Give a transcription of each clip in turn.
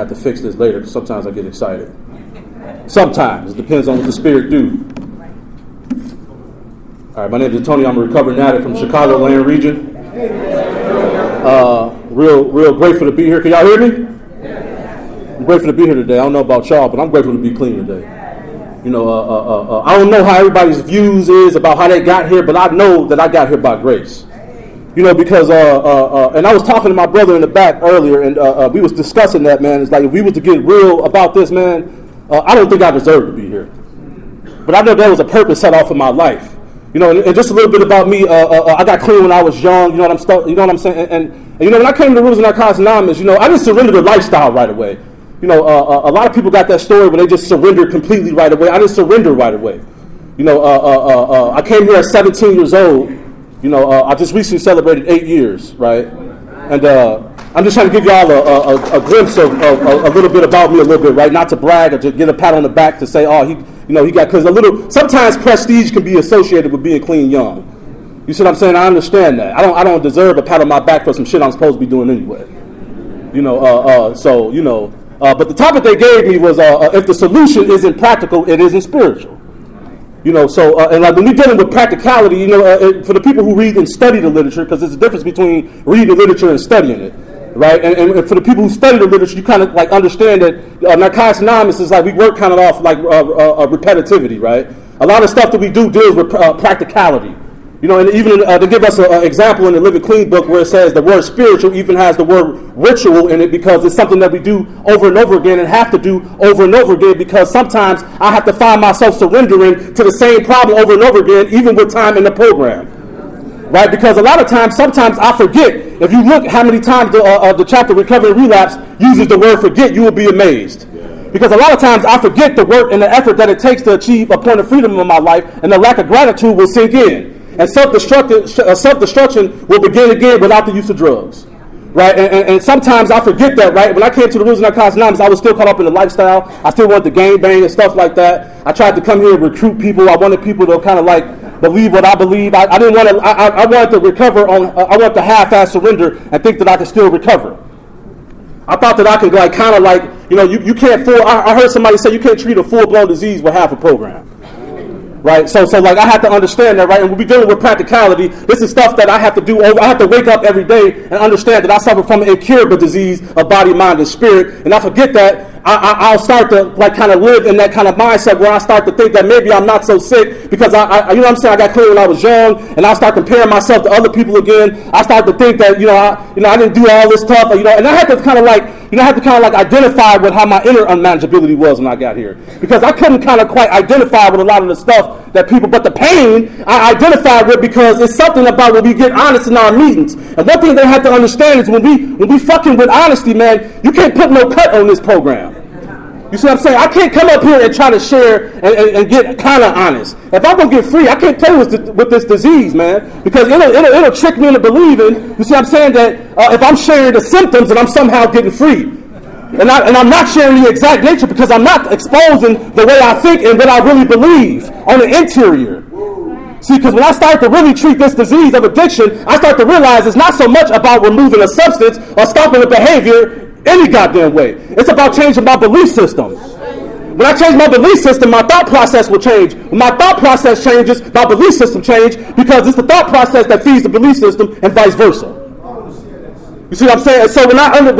have to fix this later because sometimes I get excited. Sometimes. It depends on what the Spirit do. All right, my name is Tony. I'm a recovering addict from the Chicagoland region. Real grateful to be here. Can y'all hear me? I'm grateful to be here today. I don't know about y'all, but I'm grateful to be clean today. You know, I don't know how everybody's views is about how they got here, but I know that I got here by grace. You know, because, and I was talking to my brother in the back earlier, and we was discussing that, man. It's like, if we was to get real about this, man, I don't think I deserve to be here. But I know there was a purpose set off in my life. You know, and just a little bit about me, I got clean when I was young, you know what I'm saying? And you know, when I came to Rules and Narcotics Anonymous, you know, I didn't surrender the lifestyle right away. You know, a lot of people got that story where they just surrendered completely right away. I didn't surrender right away. You know, I came here at 17 years old. You know, I just recently celebrated 8 years, right? And I'm just trying to give y'all a glimpse of a little bit about me a little bit, right? Not to brag or just get a pat on the back to say, oh, he got, because sometimes prestige can be associated with being clean young. You see what I'm saying? I understand that. I don't deserve a pat on my back for some shit I'm supposed to be doing anyway. You know, so, you know, but the topic they gave me was if the solution isn't practical, it isn't spiritual. You know, so, and like when we're dealing with practicality, you know, for the people who read and study the literature, because there's a difference between reading the literature and studying it, right? And for the people who study the literature, you kind of like understand that Narcotics Anonymous is like, we work kind of off like repetitivity, right? A lot of stuff that we do deals with practicality. You know, and even to give us an example in the Living Clean book where it says the word spiritual even has the word ritual in it, because it's something that we do over and over again and have to do over and over again, because sometimes I have to find myself surrendering to the same problem over and over again, even with time in the program. Right? Because a lot of times, sometimes I forget. If you look how many times the chapter Recovery and Relapse uses the word forget, you will be amazed. Because a lot of times I forget the work and the effort that it takes to achieve a point of freedom in my life, and the lack of gratitude will sink in. And self-destruction will begin again without the use of drugs. Right? And sometimes I forget that, right? When I came to the Rules and Narcotics Anonymous, I was still caught up in the lifestyle. I still wanted to gang bang and stuff like that. I tried to come here and recruit people. I wanted people to kind of like believe what I believe. I didn't want to, I wanted to recover on, I wanted to half-ass surrender and think that I could still recover. I thought that I could like kind of like, you know, you can't I heard somebody say you can't treat a full-blown disease with half a program. Right, so like I have to understand that, right? And we'll be dealing with practicality. This is stuff that I have to do. I have to wake up every day and understand that I suffer from an incurable disease of body, mind, and spirit. And I forget that. I'll start to like kind of live in that kind of mindset where I start to think that maybe I'm not so sick because I you know what I'm saying, I got clean when I was young, and I start comparing myself to other people again. I start to think that I didn't do all this stuff, and I had to kind of like identify with how my inner unmanageability was when I got here, because I couldn't kind of quite identify with a lot of the stuff that people, but the pain I identified with, because it's something about when we get honest in our meetings. And one thing they have to understand is when we fucking with honesty, man, you can't put no cut on this program. You see what I'm saying? I can't come up here and try to share and get kind of honest. If I'm going to get free, I can't play with this disease, man, because it'll trick me into believing, you see what I'm saying, that if I'm sharing the symptoms, that I'm somehow getting free. And I'm not sharing the exact nature, because I'm not exposing the way I think and what I really believe on the interior. See, because when I start to really treat this disease of addiction, I start to realize it's not so much about removing a substance or stopping a behavior any goddamn way. It's about changing my belief system. When I change my belief system, my thought process will change. When my thought process changes, my belief system changes, because it's the thought process that feeds the belief system and vice versa. You see what I'm saying? So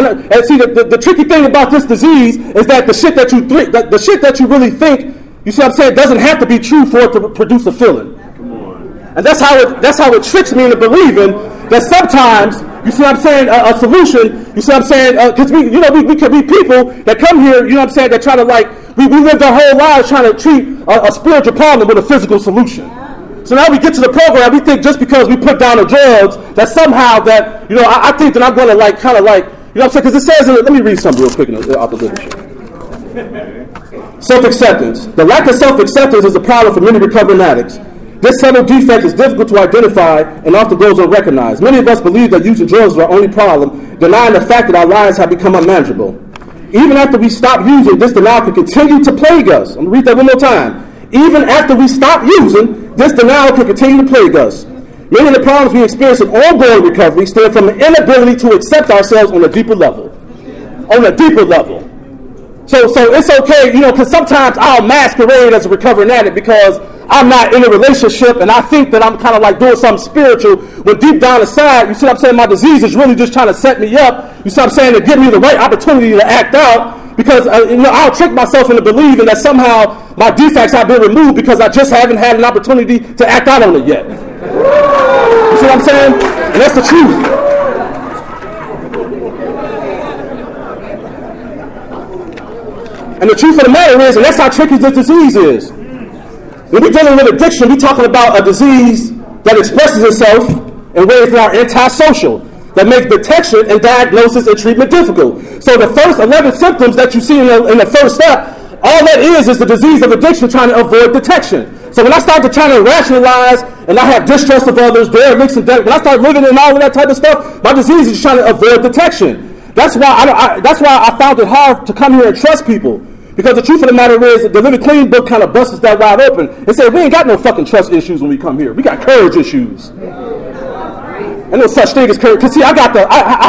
the tricky thing about this disease is that the shit that you really think, you see what I'm saying, doesn't have to be true for it to produce a feeling. And that's how it tricks me into believing that sometimes, you see what I'm saying, a solution, you see what I'm saying, because we could be people that come here, you know what I'm saying, that try to like, we live our whole lives trying to treat a spiritual problem with a physical solution. So now we get to the program, we think just because we put down the drugs, that somehow that, I think that I'm going to like, kind of like, you know what I'm saying, because it says, let me read something real quick out the literature. Self-acceptance. The lack of self-acceptance is a problem for many recovering addicts. This subtle defect is difficult to identify and often goes unrecognized. Many of us believe that using drugs is our only problem, denying the fact that our lives have become unmanageable. Even after we stop using, this denial can continue to plague us. I'm going to read that one more time. Even after we stop using, this denial can continue to plague us. Many of the problems we experience in ongoing recovery stem from an inability to accept ourselves on a deeper level. On a deeper level. So it's okay, because sometimes I'll masquerade as a recovering addict because I'm not in a relationship and I think that I'm kind of like doing something spiritual when deep down inside, you see what I'm saying, my disease is really just trying to set me up, you see what I'm saying, to give me the right opportunity to act out because, I'll trick myself into believing that somehow my defects have been removed because I just haven't had an opportunity to act out on it yet. You see what I'm saying? And that's the truth. And the truth of the matter is, and that's how tricky this disease is. When we're dealing with addiction, we're talking about a disease that expresses itself in ways that are antisocial, that make detection and diagnosis and treatment difficult. So the first 11 symptoms that you see in the first step, all that is the disease of addiction trying to avoid detection. So when I start to try to rationalize and I have distrust of others, derelicts, and when I start living in all of that type of stuff, my disease is trying to avoid detection. That's why I found it hard to come here and trust people. Because the truth of the matter is, the Living Clean book kind of busts that wide open and said, we ain't got no fucking trust issues when we come here. We got courage issues. And no such thing as courage. Because see, I got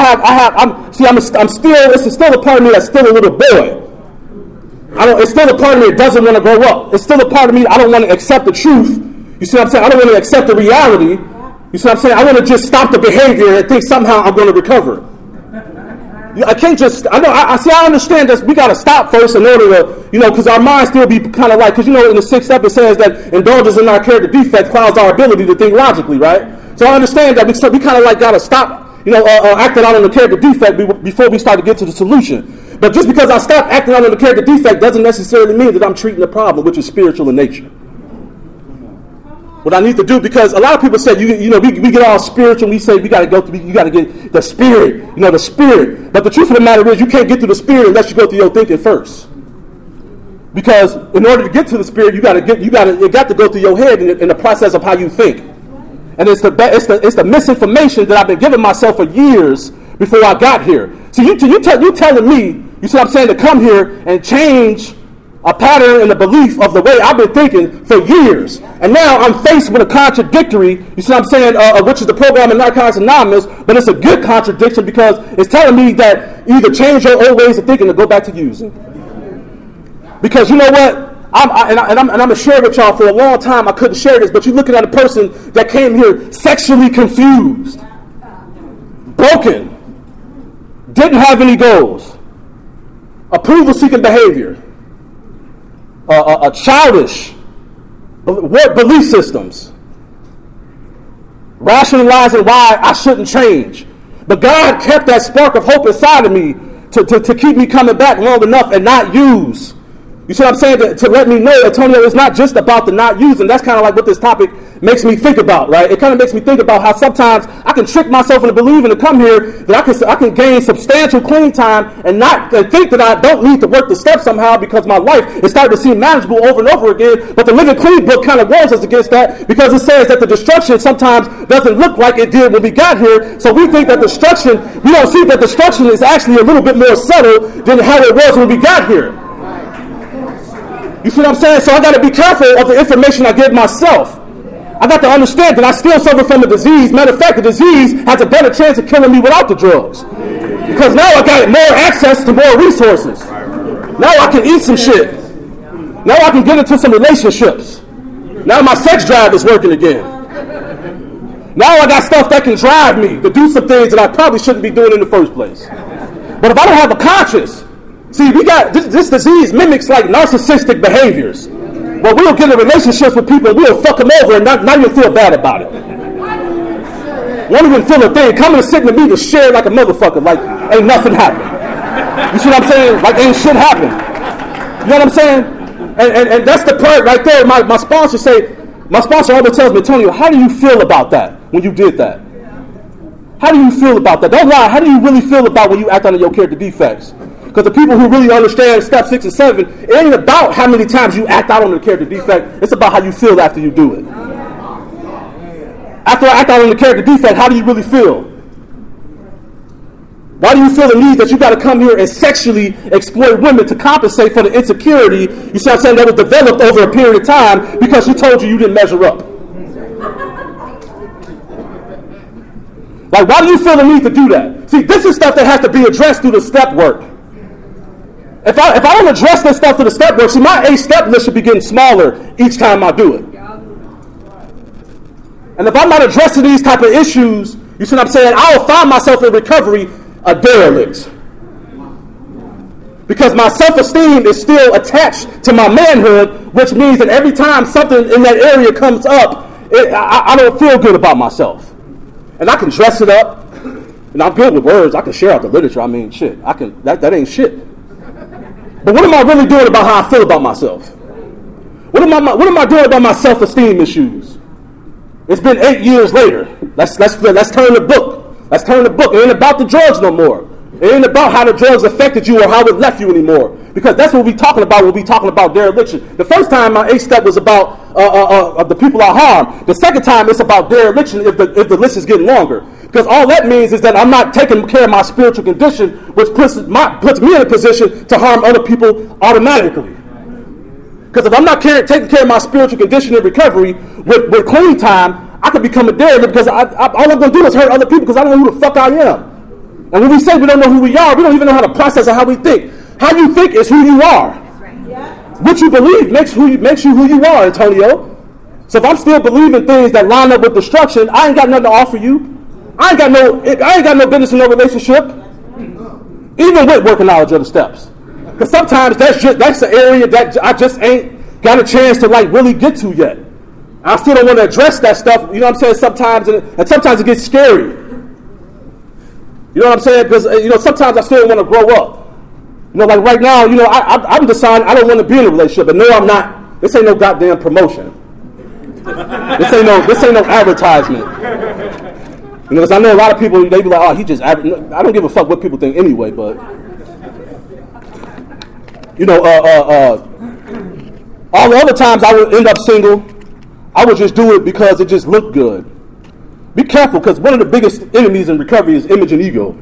it's still a part of me that's still a little boy. It's still a part of me that doesn't want to grow up. It's still a part of me, I don't want to accept the truth. You see what I'm saying? I don't want to accept the reality. You see what I'm saying? I want to just stop the behavior and think somehow I'm going to recover. I can't just, I understand that we got to stop first in order to, because our minds still be kind of like, because, in the 6th step it says that indulgence in our character defect clouds our ability to think logically, right? So I understand that we kind of like got to stop, acting out on the character defect before we start to get to the solution. But just because I stop acting out on the character defect doesn't necessarily mean that I'm treating the problem, which is spiritual in nature. What I need to do, because a lot of people say, we get all spiritual, and we say you got to get the spirit, the spirit. But the truth of the matter is, you can't get to the spirit unless you go through your thinking first. Because in order to get to the spirit, it got to go through your head in the process of how you think. And it's the misinformation that I've been giving myself for years before I got here. So you telling me, you see what I'm saying, to come here and change a pattern and a belief of the way I've been thinking for years. And now I'm faced with a contradictory, you see what I'm saying, which is the program in Narcotics Anonymous, but it's a good contradiction because it's telling me that either change your old ways of thinking or go back to using. Because you know what? I'm going to share with y'all for a long time. I couldn't share this, but you're looking at a person that came here sexually confused, broken, didn't have any goals, approval-seeking behavior, a childish belief systems, rationalizing why I shouldn't change. But God kept that spark of hope inside of me to keep me coming back long enough and not use. You see what I'm saying? To let me know, Antonio, it's not just about the not using. That's kind of like what this topic makes me think about, right? It kind of makes me think about how sometimes I can trick myself into believing to come here that I can gain substantial clean time and think that I don't need to work the steps somehow because my life is starting to seem manageable over and over again. But the Living Clean book kind of warns us against that because it says that the destruction sometimes doesn't look like it did when we got here. So we think that we don't see that destruction is actually a little bit more subtle than how it was when we got here. You see what I'm saying? So I got to be careful of the information I give myself. I got to understand that I still suffer from a disease. Matter of fact, the disease has a better chance of killing me without the drugs. Because now I got more access to more resources. Now I can eat some shit. Now I can get into some relationships. Now my sex drive is working again. Now I got stuff that can drive me to do some things that I probably shouldn't be doing in the first place. But if I don't have a conscience, see, we got this disease mimics like narcissistic behaviors. Well, we'll get in relationships with people and we'll fuck them over and now you'll feel bad about it. Won't even feel a thing. Coming and sitting with me to share like a motherfucker, like ain't nothing happened. You see what I'm saying? Like ain't shit happened. You know what I'm saying? And that's the part right there. My sponsor always tells me, Antonio, how do you feel about that when you did that? How do you feel about that? Don't lie. How do you really feel about when you act on your character defects? Because the people who really understand step 6 and 7, it ain't about how many times you act out on the character defect. It's about how you feel after you do it. After I act out on the character defect, how do you really feel? Why do you feel the need that you got to come here and sexually exploit women to compensate for the insecurity, you see what I'm saying, that was developed over a period of time because she told you didn't measure up? Like, why do you feel the need to do that? See, this is stuff that has to be addressed through the step work. If I don't address this stuff to the step work, see, my 8-step list should be getting smaller each time I do it. And if I'm not addressing these type of issues, you see what I'm saying, I'll find myself in recovery a derelict. Because my self-esteem is still attached to my manhood, which means that every time something in that area comes up, I don't feel good about myself. And I can dress it up, and I'm good with words. I can share out the literature. I mean, shit. That ain't shit. But what am I really doing about how I feel about myself? What am I doing about my self-esteem issues? It's been 8 years later. Let's turn the book. Let's turn the book. It ain't about the drugs no more. It ain't about how the drugs affected you or how it left you anymore. Because that's what we're talking about when we're talking about dereliction. The first time my 8-step was about the people I harm. The second time it's about dereliction if the list is getting longer. Because all that means is that I'm not taking care of my spiritual condition, which puts me in a position to harm other people automatically. Because if I'm not taking care of my spiritual condition in recovery with clean time, I could become a derelict because all I'm going to do is hurt other people because I don't know who the fuck I am. And when we say we don't know who we are, we don't even know how to process or how we think. How you think is who you are. What you believe makes you who you are, Antonio. So if I'm still believing things that line up with destruction, I ain't got nothing to offer you. I ain't got no business in no relationship, even with working knowledge of the steps. Because sometimes that's an area that I just ain't got a chance to like really get to yet. I still don't want to address that stuff. You know what I'm saying? Sometimes, and sometimes it gets scary. You know what I'm saying? Because sometimes I still want to grow up. Like right now, I'm deciding I don't want to be in a relationship, and no, I'm not. This ain't no goddamn promotion. This ain't no advertisement. Because I know a lot of people, they be like, oh, he just, I don't give a fuck what people think anyway, but, all the other times I would end up single, I would just do it because it just looked good. Be careful, because one of the biggest enemies in recovery is image and ego.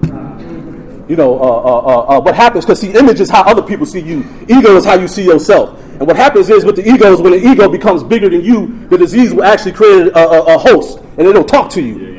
What happens, because see, image is how other people see you. Ego is how you see yourself. And what happens is with the ego is when the ego becomes bigger than you, the disease will actually create a host, and it'll talk to you.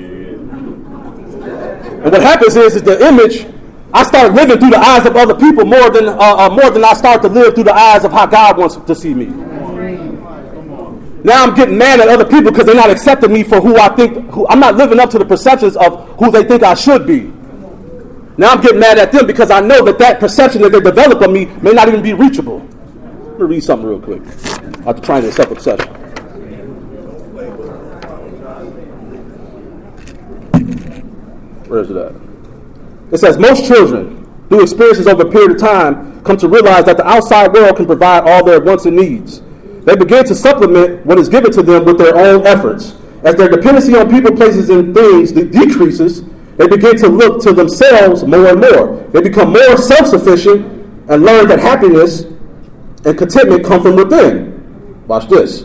And what happens is the image, I start living through the eyes of other people more than I start to live through the eyes of how God wants to see me. Now I'm getting mad at other people because they're not accepting me for who I think. I'm not living up to the perceptions of who they think I should be. Now I'm getting mad at them because I know that perception that they develop of me may not even be reachable. Let me read something real quick. After trying to self-obsession. Where is it at? It says, most children, through experiences over a period of time, come to realize that the outside world can provide all their wants and needs. They begin to supplement what is given to them with their own efforts. As their dependency on people, places, and things decreases, they begin to look to themselves more and more. They become more self-sufficient and learn that happiness and contentment come from within. Watch this.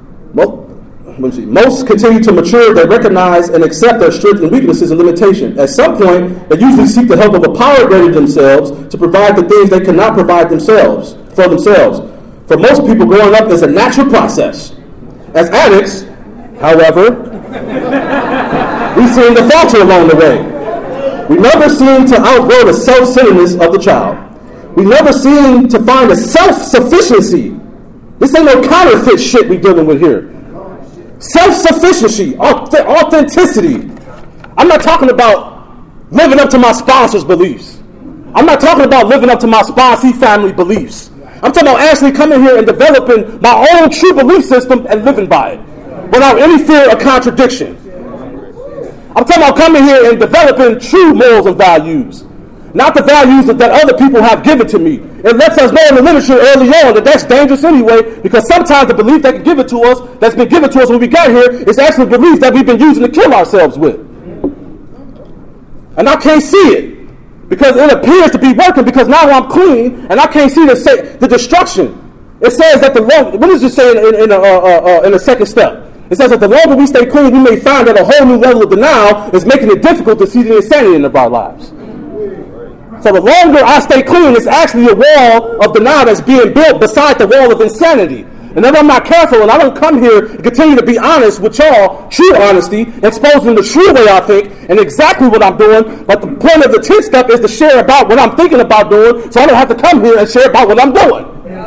Most continue to mature. They recognize and accept their strengths and weaknesses and limitations. At some point, they usually seek the help of a power greater than themselves to provide the things they cannot provide for themselves. For most people, growing up is a natural process. As addicts, however, we seem to falter along the way. We never seem to outgrow the self-centeredness of the child. We never seem to find a self-sufficiency. This ain't no counterfeit shit we dealing with here. Self-sufficiency, authenticity. I'm not talking about living up to my sponsor's beliefs. I'm not talking about living up to my sponsee family beliefs. I'm talking about actually coming here and developing my own true belief system and living by it without any fear of contradiction. I'm talking about coming here and developing true morals and values, not the values that other people have given to me. It lets us know in the literature early on that that's dangerous anyway, because sometimes the belief that can give it to us, that's been given to us when we got here, is actually beliefs that we've been using to kill ourselves with. And I can't see it, because it appears to be working, because now I'm clean, and I can't see the destruction. It says that what does it say in the second step? It says that the longer we stay clean, we may find that a whole new level of denial is making it difficult to see the insanity in our lives. So the longer I stay clean, it's actually a wall of denial that's being built beside the wall of insanity. And if I'm not careful and I don't come here and continue to be honest with y'all, true honesty, exposing the true way I think and exactly what I'm doing, but the point of the 10th step is to share about what I'm thinking about doing, so I don't have to come here and share about what I'm doing.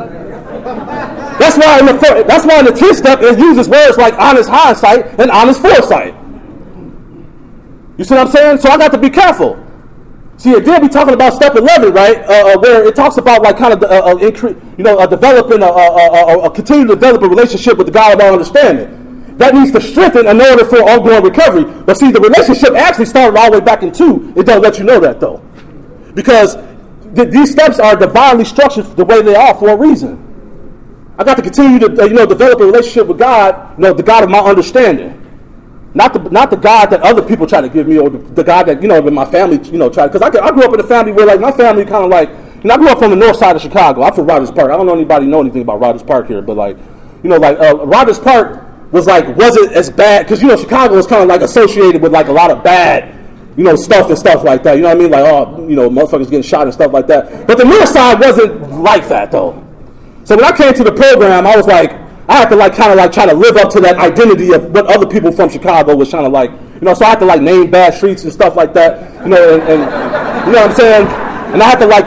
That's why in the 10th step it uses words like honest hindsight and honest foresight. You see what I'm saying? So I got to be careful. See, again, we talking about step 11, right? Where it talks about like kind of developing continue to develop a relationship with the God of all understanding. That needs to strengthen in order for ongoing recovery. But see, the relationship actually started all the way back in 2. It don't let you know that though, because these steps are divinely structured the way they are for a reason. I got to continue to develop a relationship with God, the God of my understanding. Not the God that other people try to give me, or the God that, that my family, try. Because I grew up in a family where, like, my family kind of like, I grew up from the north side of Chicago. I'm from Rogers Park. I don't know anybody know anything about Rogers Park here, but, like, Rogers Park wasn't as bad, because, Chicago was kind of, like, associated with, like, a lot of bad, stuff and stuff like that. You know what I mean? Like, motherfuckers getting shot and stuff like that. But the north side wasn't like that, though. So when I came to the program, I was like, I had to try to live up to that identity of what other people from Chicago was trying to like, so I had to like name bad streets and stuff like that, and you know what I'm saying? And I had to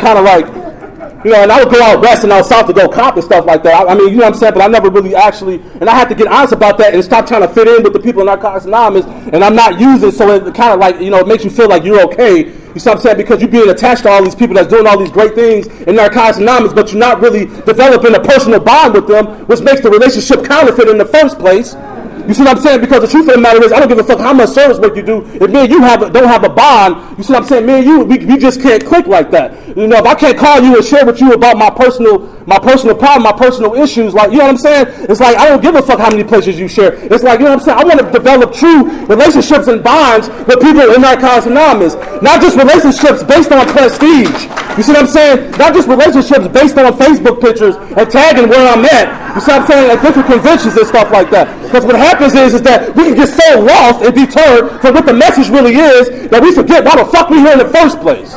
and I would go out west and out south to go cop and stuff like that. I mean, you know what I'm saying? But I never really actually, and I had to get honest about that and stop trying to fit in with the people in Narcotics Anonymous, and I'm not using, so it kind of like, it makes you feel like you're okay. You see what I'm saying? Because you're being attached to all these people that's doing all these great things in Narcotics Anonymous, but you're not really developing a personal bond with them, which makes the relationship counterfeit in the first place. You see what I'm saying? Because the truth of the matter is, I don't give a fuck how much service work you do. If me and you don't have a bond, you see what I'm saying? Me and you, we just can't click like that. If I can't call you and share with you about my personal problem, my personal issues, like, you know what I'm saying? It's like, I don't give a fuck how many places you share. It's like, you know what I'm saying? I want to develop true relationships and bonds with people in Narcotics Anonymous. Not just relationships based on prestige. You see what I'm saying? Not just relationships based on Facebook pictures and tagging where I'm at. You see what I'm saying? At different conventions and stuff like that. Because what happens is that we can get so lost and deterred from what the message really is that we forget why the fuck we here in the first place.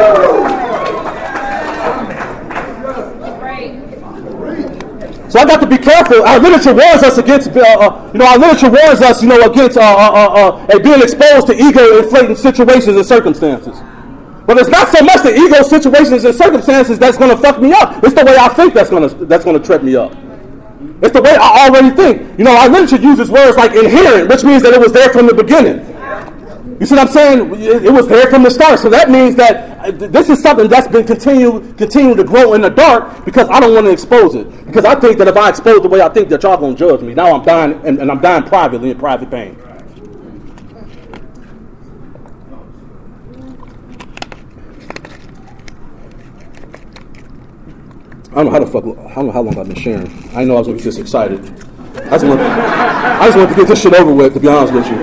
So I got to be careful. Our literature warns us against, against being exposed to ego-inflating situations and circumstances. But it's not so much the ego situations and circumstances that's going to fuck me up. It's the way I think that's going to trip me up. It's the way I already think. Our literature uses words like inherent, which means that it was there from the beginning. You see what I'm saying? It was there from the start. So that means that this is something that's been continuing to grow in the dark because I don't want to expose it. Because I think that if I expose the way I think, that y'all going to judge me. Now I'm dying, and I'm dying privately in private pain. I don't know how long I've been sharing. I didn't know I was going to be this excited. I just wanted to get this shit over with, to be honest with you.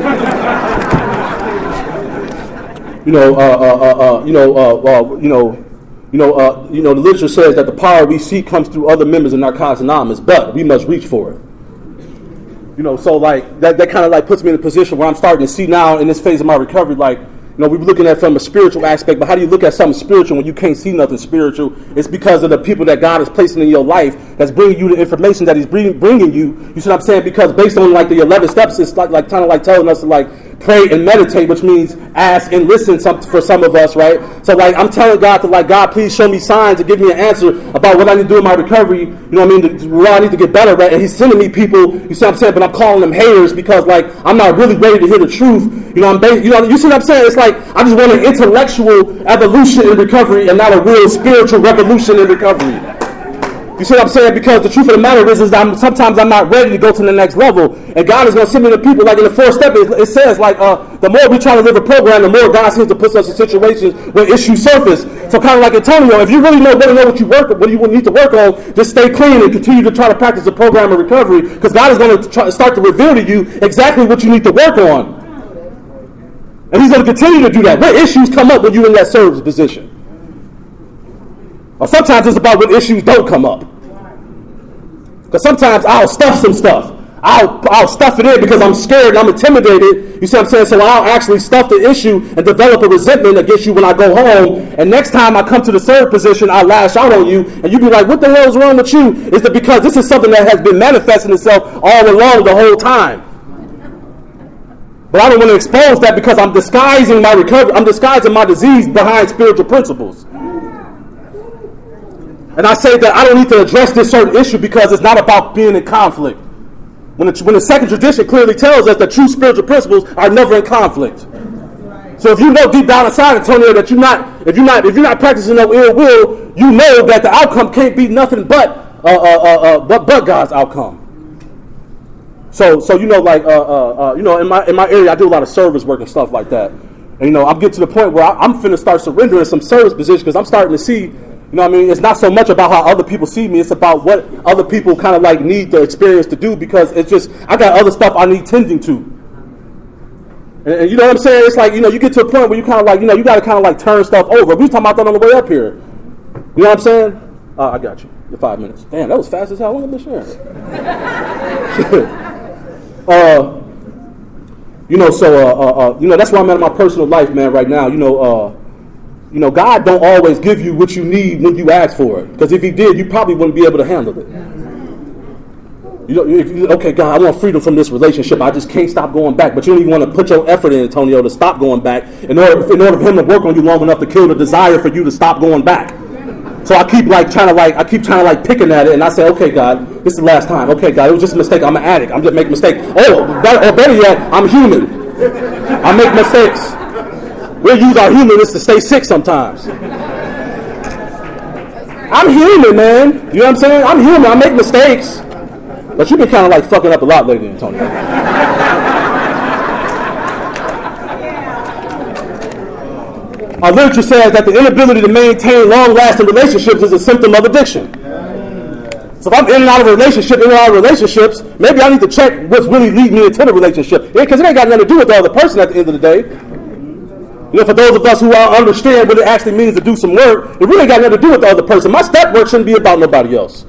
The literature says that the power we seek comes through other members of Narcotics Anonymous, but we must reach for it. So like that kind of like puts me in a position where I'm starting to see now in this phase of my recovery, like, we were looking at it from a spiritual aspect, but how do you look at something spiritual when you can't see nothing spiritual? It's because of the people that God is placing in your life that's bringing you the information that He's bringing you. You see what I'm saying? Because based on like the 11 steps, it's like kind of like telling us to like pray and meditate, which means ask and listen for some of us, right? So like I'm telling God to like, God, please show me signs and give me an answer about what I need to do in my recovery. You know what I mean? Where I need to get better at. And He's sending me people. You see what I'm saying? But I'm calling them haters because like I'm not really ready to hear the truth. You see what I'm saying? It's like I just want an intellectual evolution in recovery and not a real spiritual revolution in recovery. You see what I'm saying? Because the truth of the matter is that sometimes I'm not ready to go to the next level. And God is going to send me to people, like in the 4th step, it says, like, the more we try to live a program, the more God seems to put us in situations where issues surface. So kind of like Antonio, if you really want to know what you need to work on, just stay clean and continue to try to practice a program of recovery, because God is going to start to reveal to you exactly what you need to work on. And He's going to continue to do that. What issues come up when you're in that service position? Or sometimes it's about what issues don't come up. Because sometimes I'll stuff some stuff. I'll stuff it in because I'm scared and I'm intimidated. You see what I'm saying? So I'll actually stuff the issue and develop a resentment against you when I go home. And next time I come to the serve position, I'll lash out on you. And you be like, what the hell is wrong with you? Is that because this is something that has been manifesting itself all along the whole time. But I don't want to expose that because I'm disguising my recovery. I'm disguising my disease behind spiritual principles. And I say that I don't need to address this certain issue because it's not about being in conflict. When the second tradition clearly tells us that true spiritual principles are never in conflict. So if you know deep down inside, Antonio, that if you're not practicing no ill will, you know that the outcome can't be nothing but God's outcome. So you know, like in my area, I do a lot of service work and stuff like that. And I'm getting to the point where I'm finna start surrendering some service positions because I'm starting to see. It's not so much about how other people see me. It's about what other people kind of like need the experience to do because it's just, I got other stuff I need tending to. And you know what I'm saying? It's like, you get to a point where you kind of like, you got to kind of like turn stuff over. We was talking about that on the way up here. You know what I'm saying? I got you. Your 5 minutes. Damn, that was fast as hell. Look at this shit. That's where I'm at in my personal life, man, right now. God don't always give you what you need when you ask for it. Because if he did, you probably wouldn't be able to handle it. Okay, God, I want freedom from this relationship. I just can't stop going back. But you don't even want to put your effort in, Antonio, to stop going back in order for him to work on you long enough to kill the desire for you to stop going back. So I keep trying to picking at it, and I say, okay, God, this is the last time. Okay, God, it was just a mistake. I'm an addict. I'm just making mistakes. Or better yet, I'm human. I make mistakes. We'll use our humanness to stay sick sometimes. I'm human, man. You know what I'm saying? I'm human. I make mistakes. But you've been kind of like fucking up a lot lately, Antonio. Our literature says that the inability to maintain long-lasting relationships is a symptom of addiction. So if I'm in and out of relationships, maybe I need to check what's really leading me into the relationship. Because it ain't got nothing to do with the other person at the end of the day. For those of us who understand what it actually means to do some work, it really got nothing to do with the other person. My step work shouldn't be about nobody else.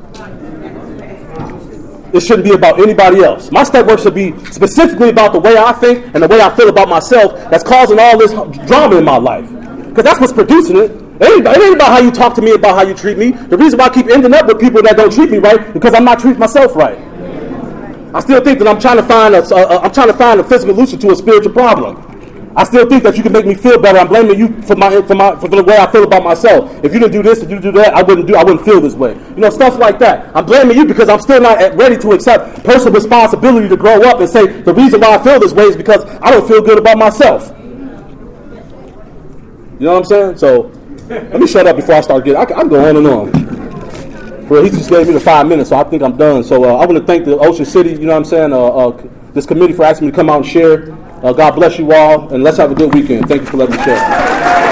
It shouldn't be about anybody else. My step work should be specifically about the way I think and the way I feel about myself that's causing all this drama in my life. Because that's what's producing it. It ain't about how you talk to me, about how you treat me. The reason why I keep ending up with people that don't treat me right is because I'm not treating myself right. I still think that I'm trying to find a physical solution to a spiritual problem. I still think that you can make me feel better. I'm blaming you for the way I feel about myself. If you didn't do this, if you didn't do that, I wouldn't feel this way. Stuff like that. I'm blaming you because I'm still not ready to accept personal responsibility to grow up and say the reason why I feel this way is because I don't feel good about myself. You know what I'm saying? So let me shut up before I start getting. I can go on and on. Well, he just gave me the 5 minutes, so I think I'm done. So I want to thank the Ocean City. You know what I'm saying? This committee for asking me to come out and share. God bless you all, and let's have a good weekend. Thank you for letting me share.